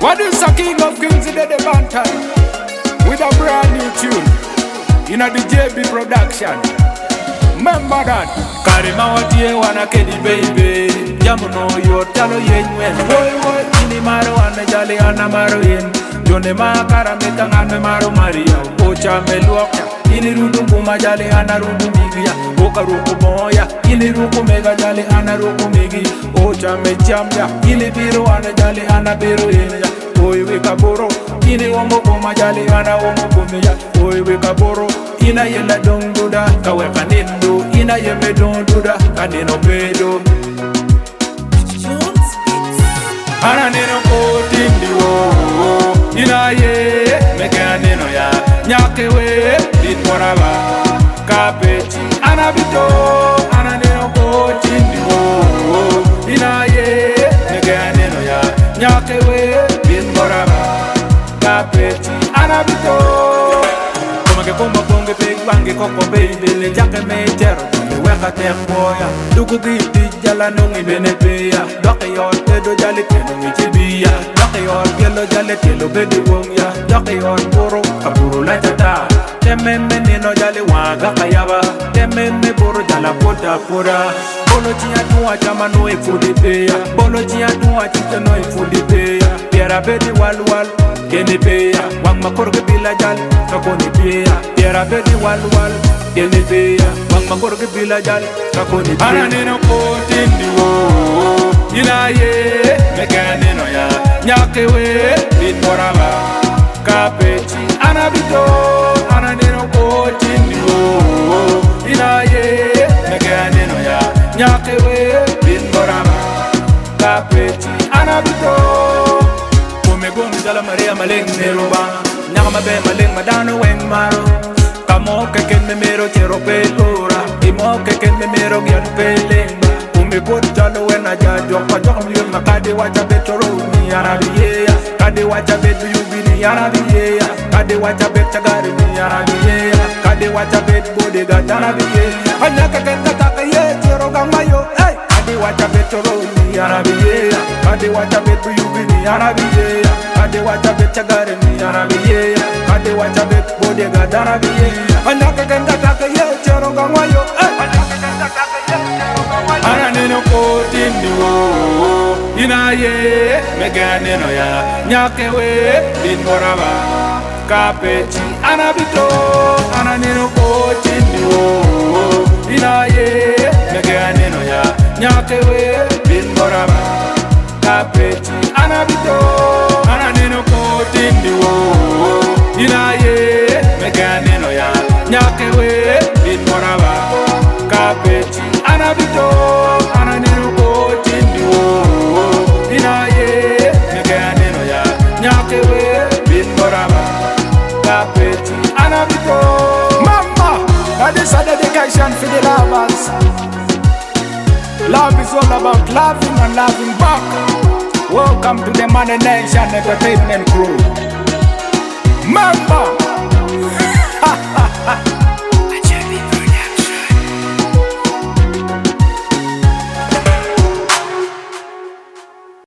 What is the king of kings in the Bantan? With a brand new tune in the JB production. Remember that. Karima watie wana kedi baby. Jamu no yo talo yenwen. Woy woy ini maro ane jali ana maro yen. Jone makara meka ngane maro Maria. Ocha meluoka. Ini rudu kuma jali ana rudu migia. Oka ruku moya. Ini ruku mega jali ana ruku migi. Ocha mejamya. Ini biro ane jali ana biro yen. Oy weka boro. Ini wongo kuma jali ana wongo kumiya. Oy weka boro. Ina yela donduda kawe kanendo. Ina yeme donduda kaneno pedo. Ana neno kotindi wo. Ina ye meke neno ya nyake we bitwaraba kapechi. Ana bito ana neno kotindi wo. Ina ye meke neno ya nyake we bitwaraba kapechi. Ana bito Kuma bonge pig bange koko baby le jake me tero le weka te moya dugu di jala nungi bene beya doke yor tedo jale teno mi chibiya doke yor gelo jale telo bedi wongya doke yor boro kaburu la tata teme me nino jale waga kayaba teme me boro jala poda poda bolo chia tuwa chama no e fudi beya bolo chia tuwa chita no e fudi beya piera bedi wal wal Kene peya, wang makorge bila jal, kakoni peya. Piera bedi wal wal, kene peya, wang makorge bila jal, kakoni peya. Ana neno kotindi wo, ina ye, meke neno ya, nyake we, bin moraba, kapechi. Ana bito, ana neno kotindi wo, ina ye, meke neno ya, nyake we, bin moraba, kapechi. Ana bito. Gumi jala Maria maleng meruba Nyama be maleng madano weng maro Kamo keken me mero chero pelura Imo keken me mero gyal pelemba Umi bod jalo wena jajo Kwa jokam liyon makade wacha betoro ni yarabiyeya Kade wacha betu yubini yarabiyeya Kade wacha bet chagari ni yarabiyeya Kade wacha bet bodega yarabiyeya Anya keken kataka ye chero gamayo Kade wacha betoro ni yarabiyeya Kade wacha betu yubini yarabiyeya Kade wacha bet chagari ni yarabiyeya Kade wacha bet bodega yarabiyeya Anya keken kataka ye chero gamayo Ana neno kotindi wo Ina ye mega neno ya Nyake we bin moraba kapechi. Ana bito ana neno kotindi wo Ina ye mega neno ya Nyake we bin moraba kapechi. Ana bito ana neno kotindi wo Ina ye mega neno ya Nyake we bin moraba kapechi. Ana bito ana neno kotindi wo Ina ye mega neno ya Nyake we bin moraba kapechi. Ana bito Mama, now this is a dedication for the lovers. Love is all about loving and loving back. Welcome to the Money Nation Entertainment Crew.